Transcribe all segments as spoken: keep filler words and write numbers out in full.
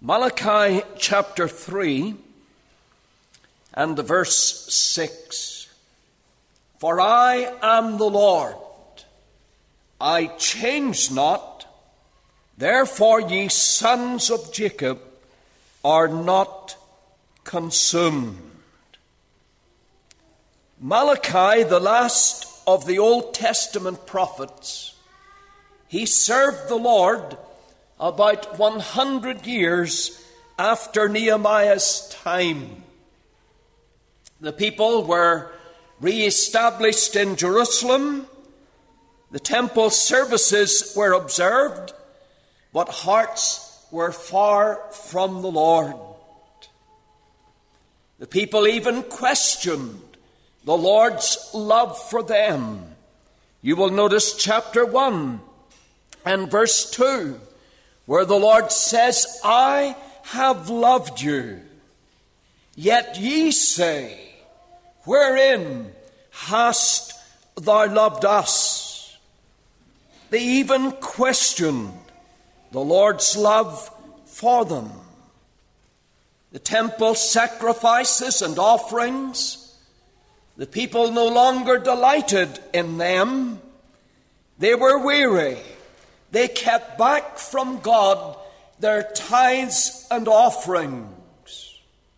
Malachi chapter three and verse six. For I am the Lord, I change not, therefore ye sons of Jacob are not consumed. Malachi, the last of the Old Testament prophets, he served the Lord about one hundred years after Nehemiah's time. The people were re-established in Jerusalem. The temple services were observed, but hearts were far from the Lord. The people even questioned the Lord's love for them. You will notice chapter one and verse two, where the Lord says, I have loved you, yet ye say, wherein hast thou loved us? They even questioned the Lord's love for them. The temple sacrifices and offerings, the people no longer delighted in them. They were weary. They kept back from God their tithes and offerings.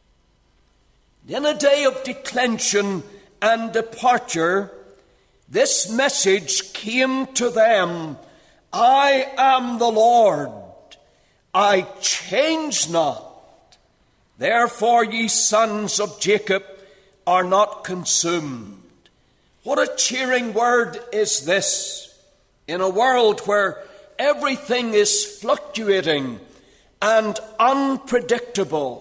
In a day of declension and departure, this message came to them, I am the Lord, I change not. Therefore ye sons of Jacob are not consumed. What a cheering word is this in a world where everything is fluctuating and unpredictable.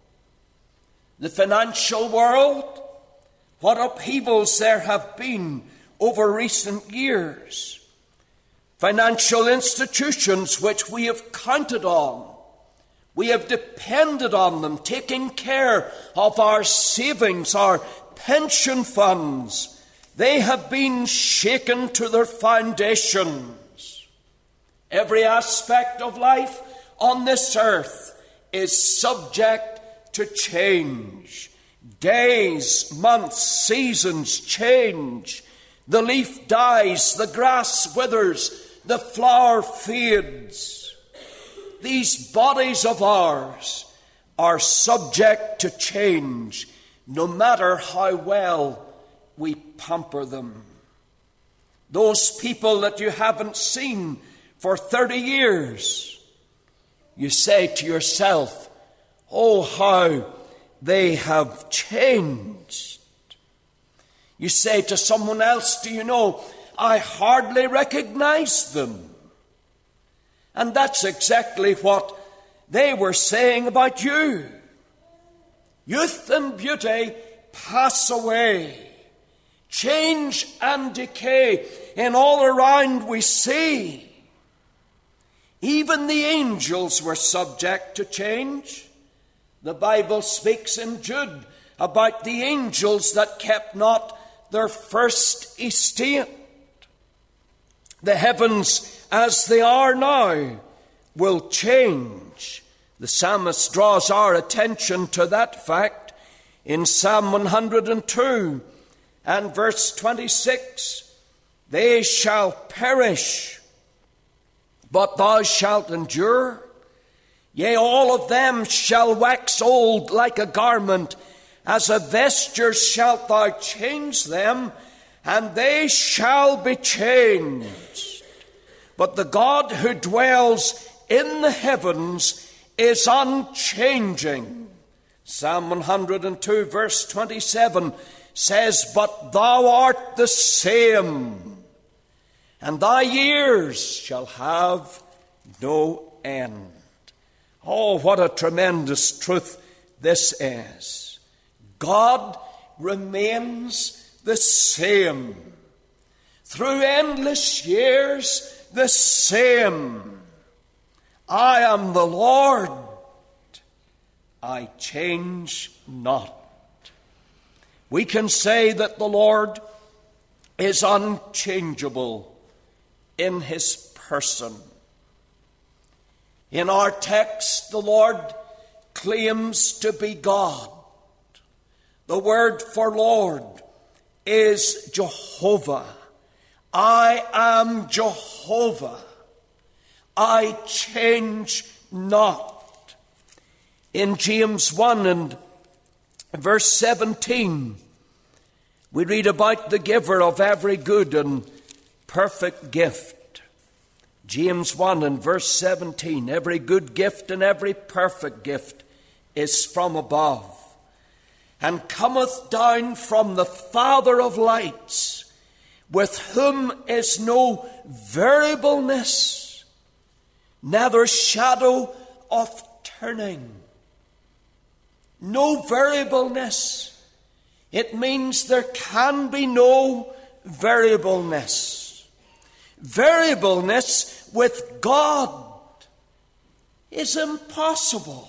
The financial world, what upheavals there have been over recent years. Financial institutions which we have counted on. We have depended on them, taking care of our savings, our pension funds. They have been shaken to their foundations. Every aspect of life on this earth is subject to change. Days, months, seasons change. The leaf dies, the grass withers, the flower fades. These bodies of ours are subject to change, no matter how well we pamper them. Those people that you haven't seen for thirty years, you say to yourself, oh, how they have changed. You say to someone else, do you know, I hardly recognize them. And that's exactly what they were saying about you. Youth and beauty pass away. Change and decay in all around we see. Even the angels were subject to change. The Bible speaks in Jude about the angels that kept not their first estate. The heavens as they are now will change. The psalmist draws our attention to that fact in Psalm one hundred two and verse twenty-six. They shall perish, but thou shalt endure. Yea, all of them shall wax old like a garment. As a vesture shalt thou change them, and they shall be changed. But the God who dwells in the heavens is unchanging. Psalm one hundred two verse twenty-seven says, but thou art the same, and thy years shall have no end. Oh, what a tremendous truth this is. God remains the same. Through endless years, the same. I am the Lord. I change not. We can say that the Lord is unchangeable in his person. In our text, the Lord claims to be God. The word for Lord is Jehovah. I am Jehovah. I change not. In James one and verse seventeen, we read about the giver of every good and perfect gift. James one and verse seventeen, every good gift and every perfect gift is from above, and cometh down from the Father of lights, with whom is no variableness, neither shadow of turning. No variableness. It means there can be no variableness. Variableness with God is impossible.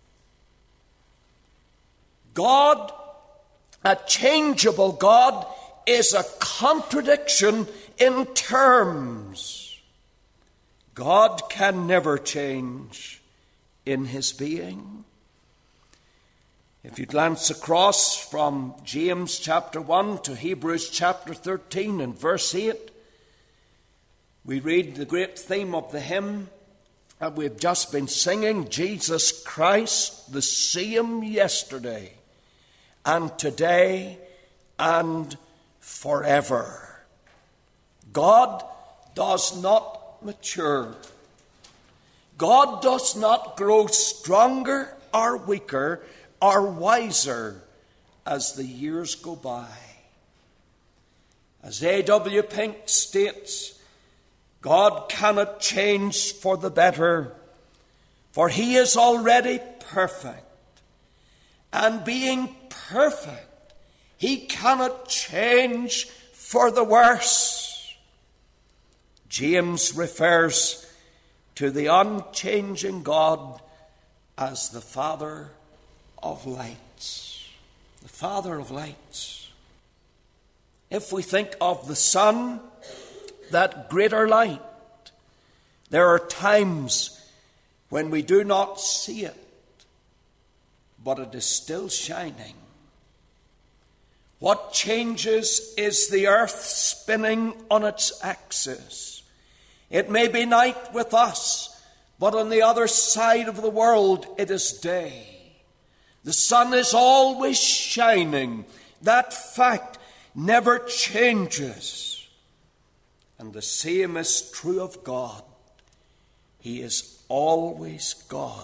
God, a changeable God, is a contradiction in terms. God can never change in his being. If you glance across from James chapter one to Hebrews chapter thirteen and verse eight, we read the great theme of the hymn that we've just been singing, Jesus Christ, the same yesterday and today and forever. God does not mature. God does not grow stronger or weaker or wiser as the years go by. As A W Pink states, God cannot change for the better, for he is already perfect. And being perfect, he cannot change for the worse. James refers to the unchanging God as the Father of lights. The Father of lights. If we think of the sun, that greater light, there are times when we do not see it, but it is still shining. What changes is the earth spinning on its axis. It may be night with us, but on the other side of the world it is day. The sun is always shining. That fact never changes. And the same is true of God. He is always God.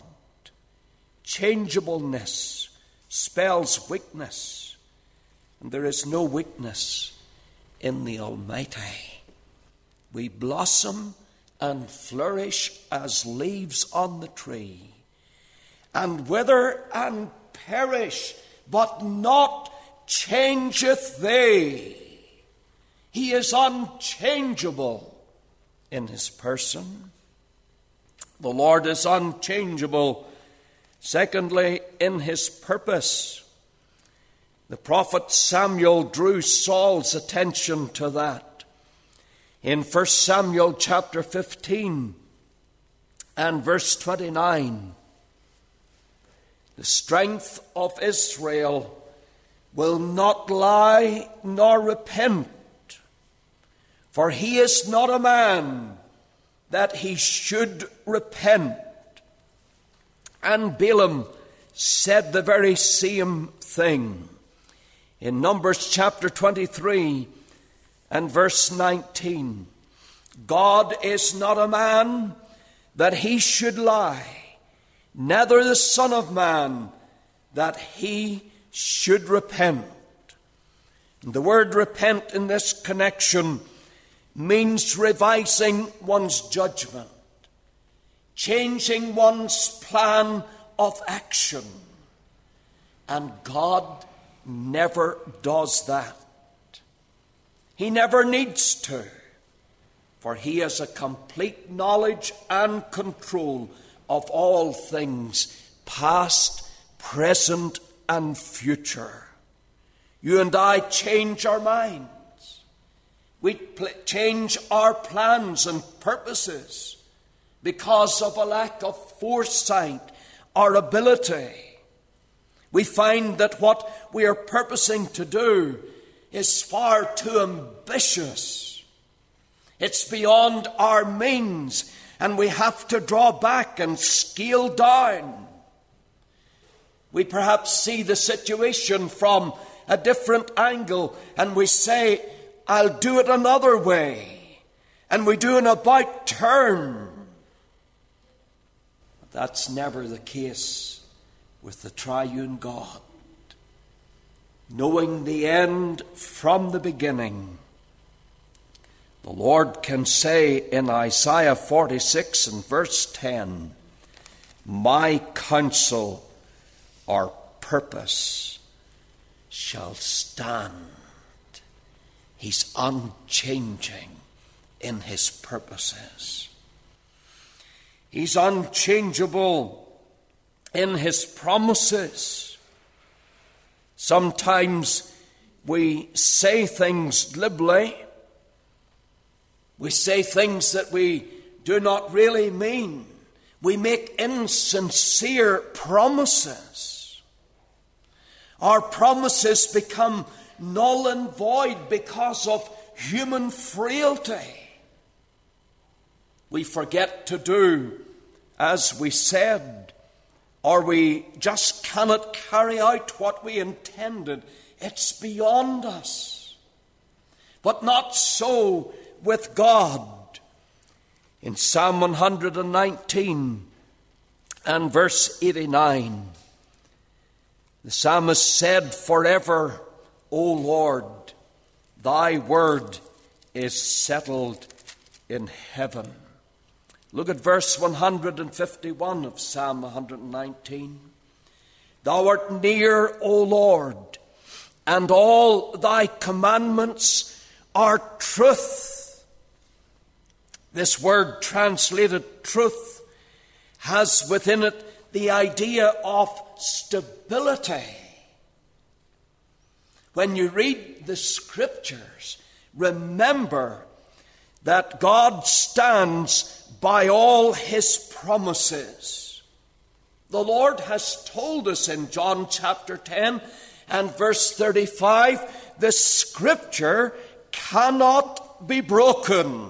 Changeableness spells weakness, and there is no weakness in the Almighty. We blossom and flourish as leaves on the tree, and wither and perish, but not changeth they. He is unchangeable in his person. The Lord is unchangeable, secondly, in his purpose. The prophet Samuel drew Saul's attention to that. In First Samuel chapter fifteen and verse twenty-nine, the strength of Israel will not lie nor repent, for he is not a man that he should repent. And Balaam said the very same thing. In Numbers chapter twenty-three and verse nineteen, God is not a man that he should lie, neither the Son of Man that he should repent. And the word repent in this connection means revising one's judgment, changing one's plan of action. And God never does that. He never needs to, for he has a complete knowledge and control of all things, past, present, and future. You and I change our minds. We pl- change our plans and purposes. because of a lack of foresight or ability. We find that what we are purposing to do is far too ambitious. It's beyond our means, and we have to draw back and scale down. We perhaps see the situation from a different angle, and we say, I'll do it another way. And we do an about turn. But that's never the case with the triune God. Knowing the end from the beginning, the Lord can say in Isaiah forty-six and verse ten, my counsel or purpose shall stand. He's unchanging in his purposes. He's unchangeable in his promises. Sometimes we say things glibly. We say things that we do not really mean. We make insincere promises. Our promises become null and void because of human frailty. We forget to do as we said, or we just cannot carry out what we intended. It's beyond us. But not so with God. In Psalm one hundred nineteen and verse eighty-nine, the psalmist said, forever, O Lord, thy word is settled in heaven. Look at verse one hundred fifty-one of Psalm one hundred nineteen. Thou art near, O Lord, and all thy commandments are truth. This word translated truth has within it the idea of stability. When you read the Scriptures, remember that God stands by all his promises. The Lord has told us in John chapter ten and verse thirty-five, the Scripture cannot be broken.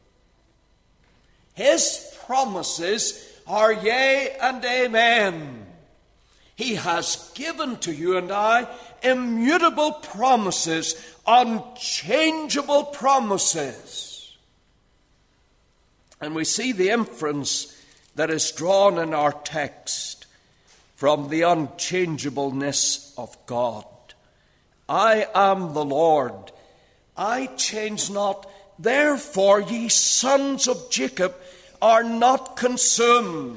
His promises are yea and amen. He has given to you and I immutable promises, unchangeable promises. And we see the inference that is drawn in our text from the unchangeableness of God. I am the Lord, I change not. Therefore, ye sons of Jacob are not consumed.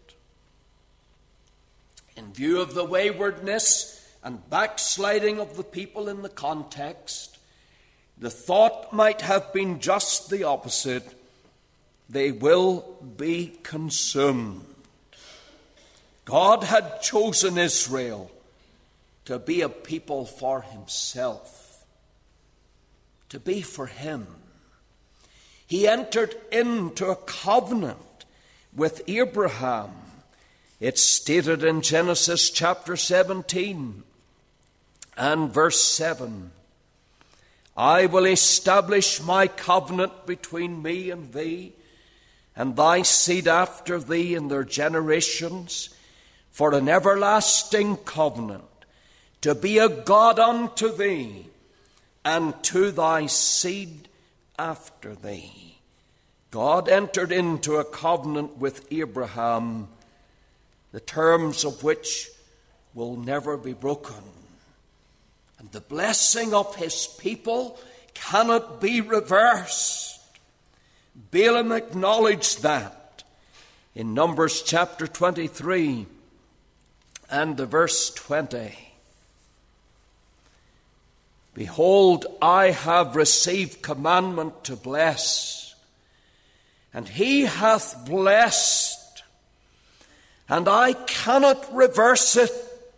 In view of the waywardness and backsliding of the people in the context, the thought might have been just the opposite. They will be consumed. God had chosen Israel to be a people for himself, to be for him. He entered into a covenant with Abraham. It's stated in Genesis chapter seventeen and verse seven. I will establish my covenant between me and thee, and thy seed after thee in their generations, for an everlasting covenant, to be a God unto thee, and to thy seed after thee. God entered into a covenant with Abraham, the terms of which will never be broken. And the blessing of his people cannot be reversed. Balaam acknowledged that in Numbers chapter twenty-three and the verse twenty. Behold, I have received commandment to bless, and he hath blessed, and I cannot reverse it.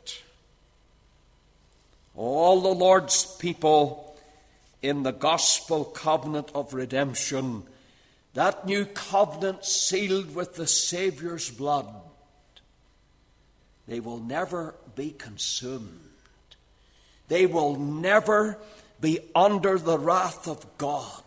All the Lord's people in the gospel covenant of redemption that new covenant sealed with the Saviour's blood, they will never be consumed. They will never be under the wrath of God.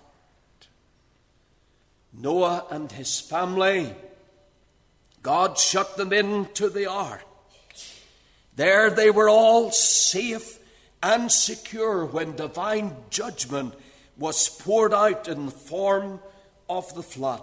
Noah and his family, God shut them into the ark. There they were all safe and secure when divine judgment was poured out in the form of the flood.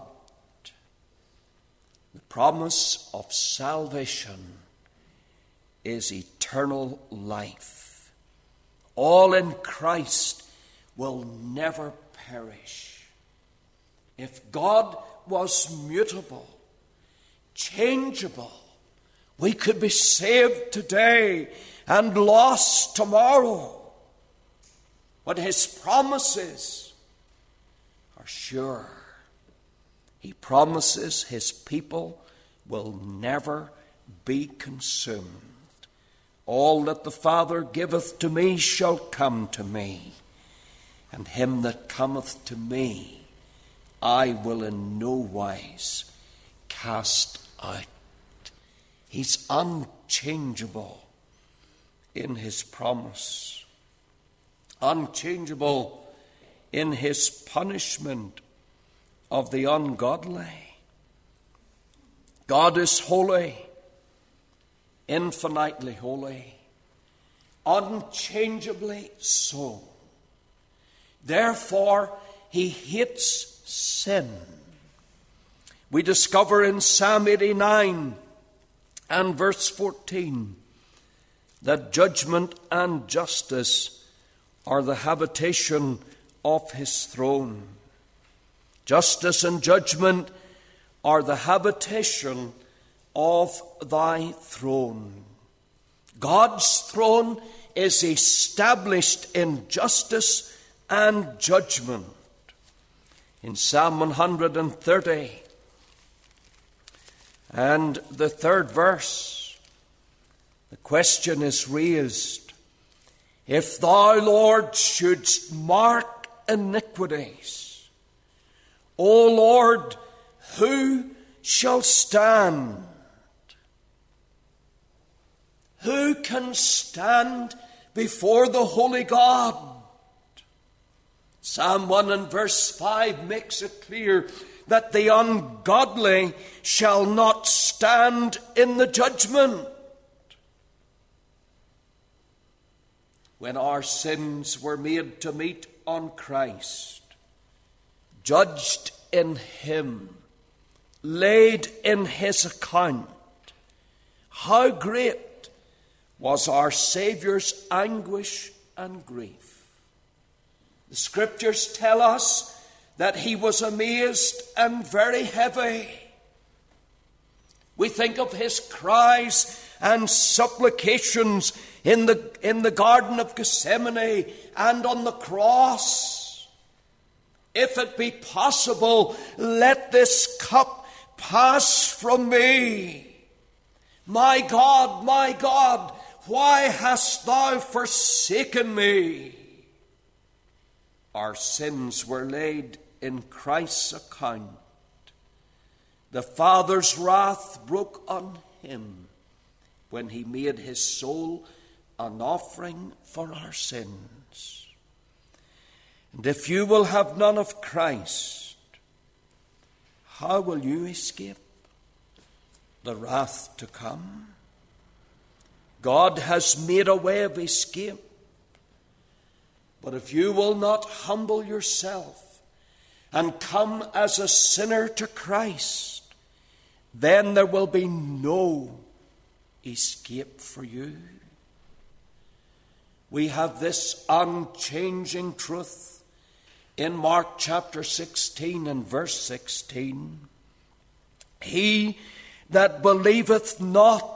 The promise of salvation is eternal life. All in Christ will never perish. If God was mutable, changeable, we could be saved today and lost tomorrow. But his promises are sure. He promises his people will never be consumed. All that the Father giveth to me shall come to me, and him that cometh to me I will in no wise cast out. He's unchangeable in his promise, unchangeable in his punishment of the ungodly. God is holy, infinitely holy, unchangeably so. Therefore, he hates sin. We discover in Psalm eighty-nine and verse fourteen that judgment and justice are the habitation of his throne. Justice and judgment are the habitation of thy throne. God's throne is established in justice and judgment. In Psalm one hundred thirty and the third verse, the question is raised, if thou, Lord, shouldst mark iniquities, O Lord, who shall stand? Who can stand before the holy God? Psalm one and verse five makes it clear that the ungodly shall not stand in the judgment. When our sins were made to meet on Christ, judged in him, laid in his account, how great was our Saviour's anguish and grief. The Scriptures tell us that he was amazed and very heavy. We think of his cries and supplications in the, in the Garden of Gethsemane and on the cross. If it be possible, let this cup pass from me. My God, my God, why hast thou forsaken me? Our sins were laid in Christ's account. The Father's wrath broke on him when he made his soul an offering for our sins. And if you will have none of Christ, how will you escape the wrath to come? God has made a way of escape. But if you will not humble yourself and come as a sinner to Christ, then there will be no escape for you. We have this unchanging truth in Mark chapter sixteen and verse sixteen. He that believeth not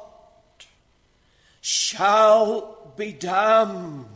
shall be damned.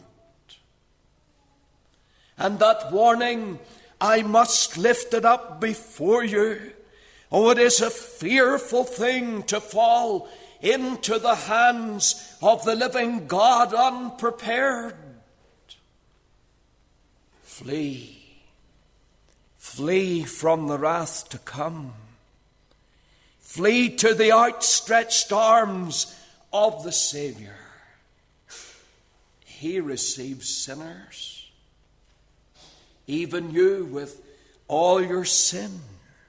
And that warning, I must lift it up before you. Oh, it is a fearful thing to fall into the hands of the living God unprepared. Flee. Flee from the wrath to come. Flee to the outstretched arms of the Savior. He receives sinners, even you with all your sin.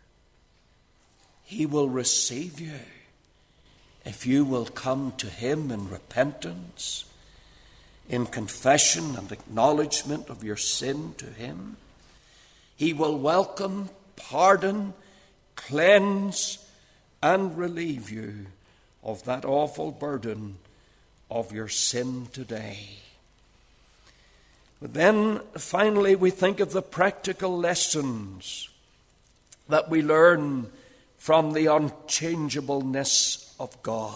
He will receive you if you will come to him in repentance, in confession and acknowledgement of your sin to him. He will welcome, pardon, cleanse, and relieve you of that awful burden of your sin today. But then, finally, we think of the practical lessons that we learn from the unchangeableness of God.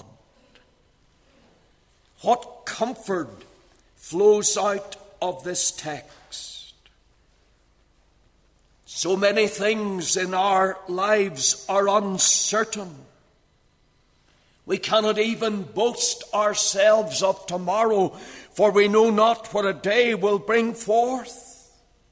What comfort flows out of this text? So many things in our lives are uncertain. We cannot even boast ourselves of tomorrow, for we know not what a day will bring forth.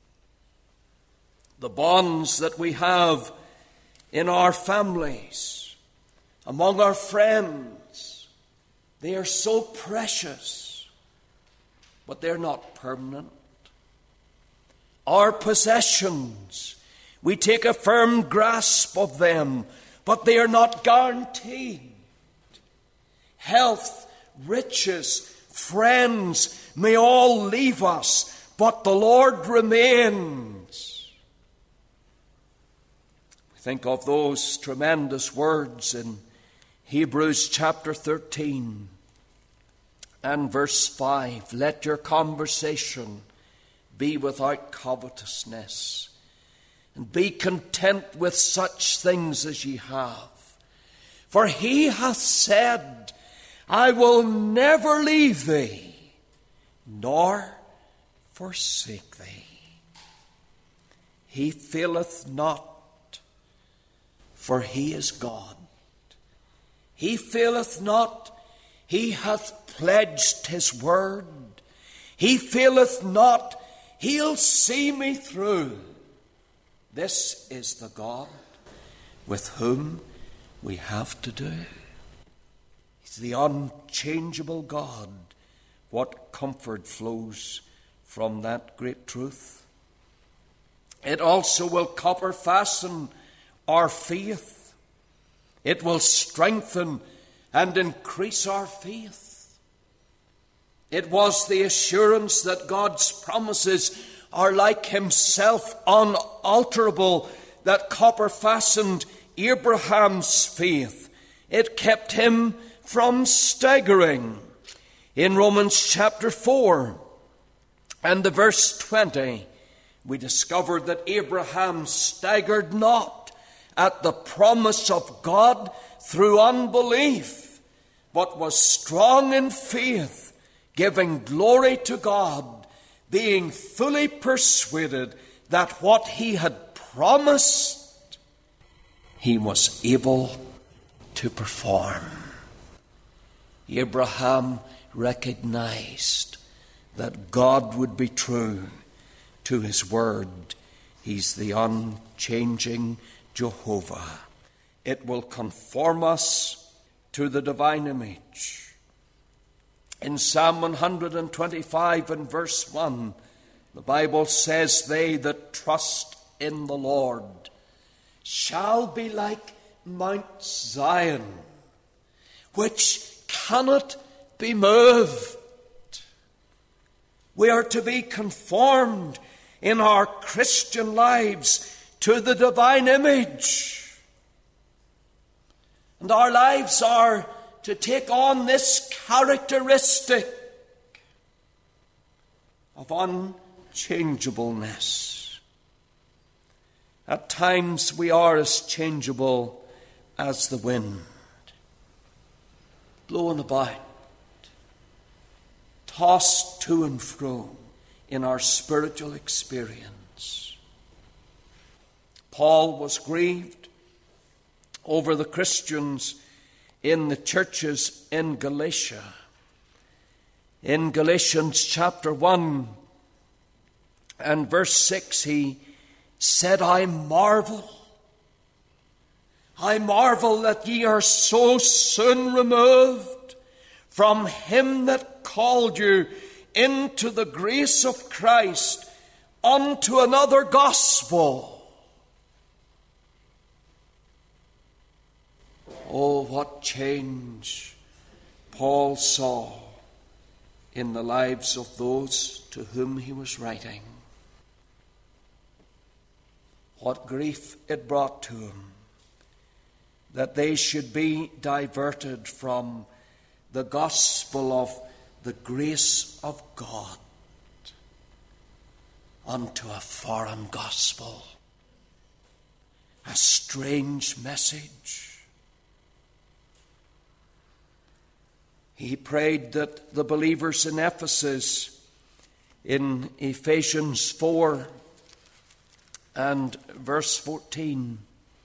The bonds that we have in our families, among our friends, they are so precious, but they're not permanent. Our possessions, we take a firm grasp of them, but they are not guaranteed. Health, riches, friends may all leave us, but the Lord remains. Think of those tremendous words in Hebrews chapter thirteen and verse five. Let your conversation be without covetousness, and be content with such things as ye have. For he hath said, I will never leave thee, nor forsake thee. He faileth not, for he is God. He faileth not, he hath pledged his word. He faileth not, he'll see me through. This is the God with whom we have to do. He's the unchangeable God. What comfort flows from that great truth. It also will copper fasten our faith. It will strengthen and increase our faith. It was the assurance that God's promises are like himself, unalterable, that copper fastened Abraham's faith. It kept him from staggering. In Romans chapter four and the verse twenty, we discover that Abraham staggered not at the promise of God through unbelief, but was strong in faith, giving glory to God, being fully persuaded that what he had promised, he was able to perform. Abraham recognized that God would be true to his word. He's the unchanging Jehovah. It will conform us to the divine image. In Psalm one twenty-five and verse one, the Bible says, they that trust in the Lord shall be like Mount Zion, which cannot be moved. We are to be conformed in our Christian lives to the divine image. And our lives are to take on this characteristic of unchangeableness. At times we are as changeable as the wind, blown about, tossed to and fro in our spiritual experience. Paul was grieved over the Christians in the churches in Galatia. In Galatians chapter one and verse six, he said, I marvel. I marvel that ye are so soon removed from him that called you into the grace of Christ unto another gospel. Oh, what change Paul saw in the lives of those to whom he was writing. What grief it brought to him that they should be diverted from the gospel of the grace of God unto a foreign gospel, a strange message. He prayed that the believers in Ephesus, in Ephesians four and verse fourteen,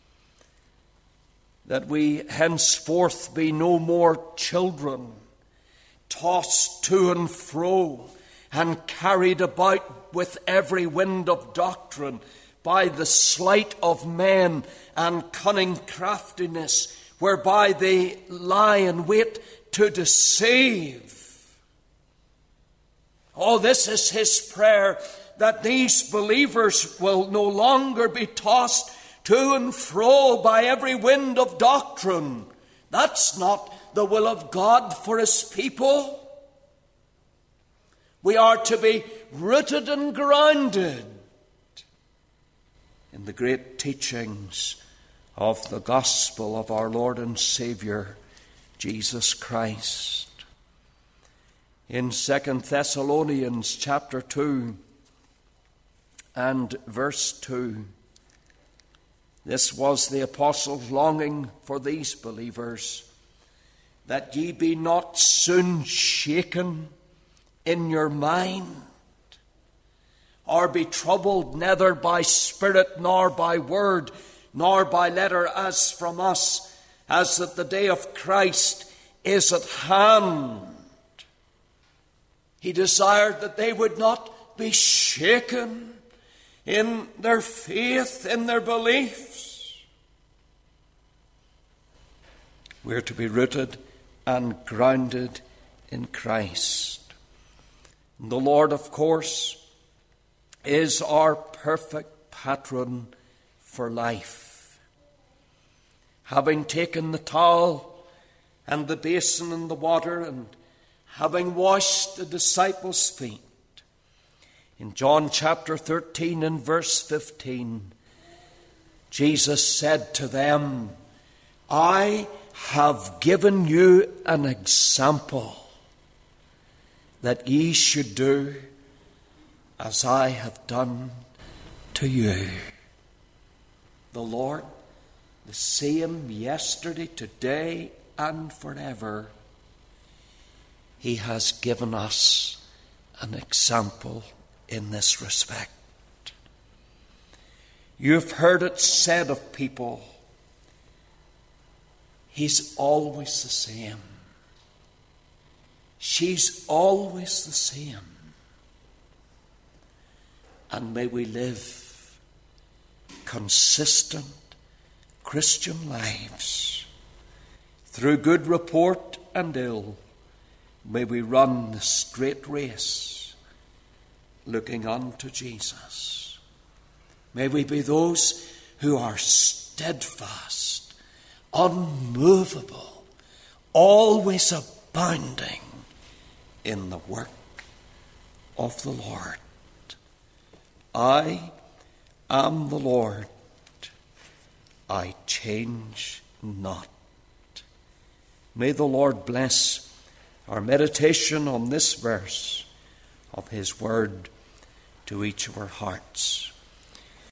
that we henceforth be no more children, tossed to and fro and carried about with every wind of doctrine by the sleight of men and cunning craftiness, whereby they lie in wait to deceive. Oh, this is his prayer, that these believers will no longer be tossed to and fro by every wind of doctrine. That's not the will of God for his people. We are to be rooted and grounded in the great teachings of the gospel of our Lord and Savior, Jesus Christ. In Second Thessalonians chapter two and verse two, this was the apostle's longing for these believers, that ye be not soon shaken in your mind, or be troubled neither by spirit nor by word, nor by letter as from us, as that the day of Christ is at hand. He desired that they would not be shaken in their faith, in their beliefs. We're to be rooted and grounded in Christ. The Lord, of course, is our perfect patron for life. Having taken the towel and the basin and the water, and having washed the disciples' feet, in John chapter thirteen and verse fifteen, Jesus said to them, I have given you an example, that ye should do as I have done to you. The Lord, the same yesterday, today, and forever, he has given us an example in this respect. You've heard it said of people, he's always the same. She's always the same. And may we live consistent Christian lives. Through good report and ill, may we run the straight race, looking unto Jesus. May we be those who are steadfast, unmovable, always abounding in the work of the Lord. I am the Lord, I change not. May the Lord bless our meditation on this verse of his word to each of our hearts.